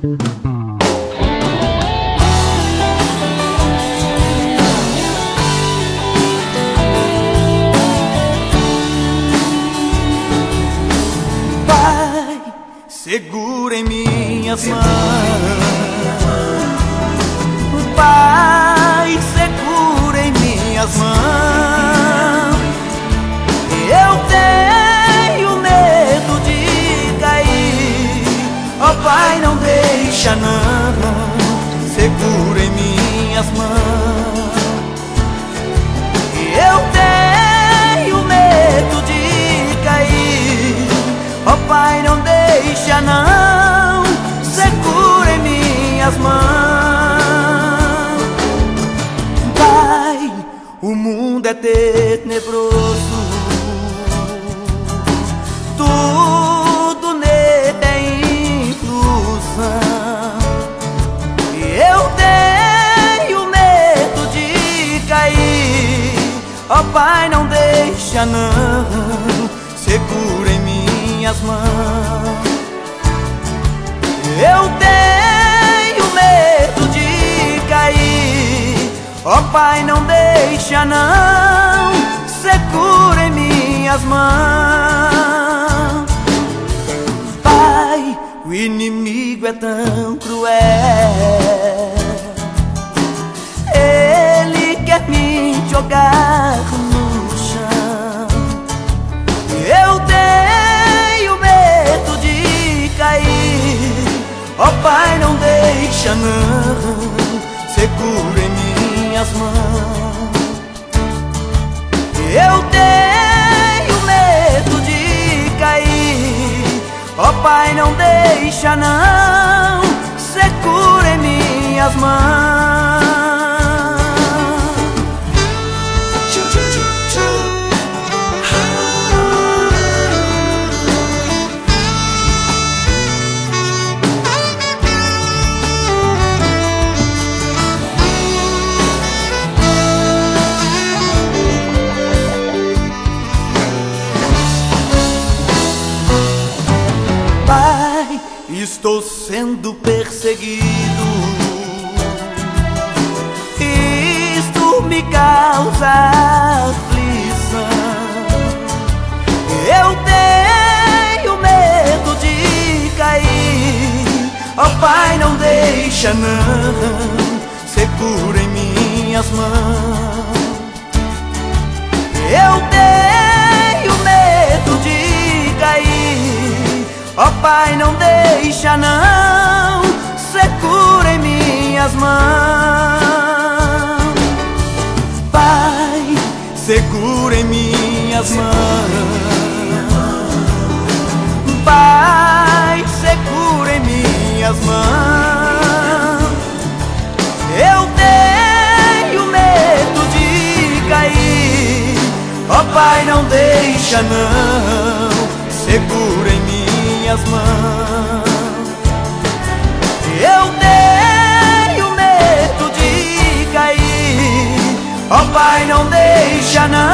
Pai, segura em minhas mãos. Pai, segura em minhas mãos. Eu tenho medo de cair. Oh Pai, não deixa não. Segura em minhas mãos. Eu tenho medo de cair. Oh Pai, não deixa não. Segura em minhas mãos. Pai, o mundo é tenebroso. Tudo nele é ilusão. Eu tenho medo de cair. Oh Pai, não deixa não. Segura em minhas mãos. Eu tenho medo de cair. Oh Pai, não deixa não. Segura em minhas mãos. Pai, o inimigo é tão cruel. Ele quer me jogar no chão. Eu tenho medo de cair. Oh Pai, não deixa não. Segura em minhas mãos. Eu tenho medo de cair. Oh Pai, não deixa não. Segura em minhas mãos. Pai, estou sendo perseguido. Isto me causa aflição. Eu tenho medo de cair. Oh Pai, não deixa não. Segura em minhas mãos. Eu tenho medo de cair. Oh Pai, não deixa não. Segura em minhas mãos. Pai, segura em minhas mãos. Pai, segura em minhas mãos. Eu tenho medo de cair. Oh Pai, não deixa não. Segura em minhas mãos. Eu tenho medo de cair. Oh Pai, não deixa não.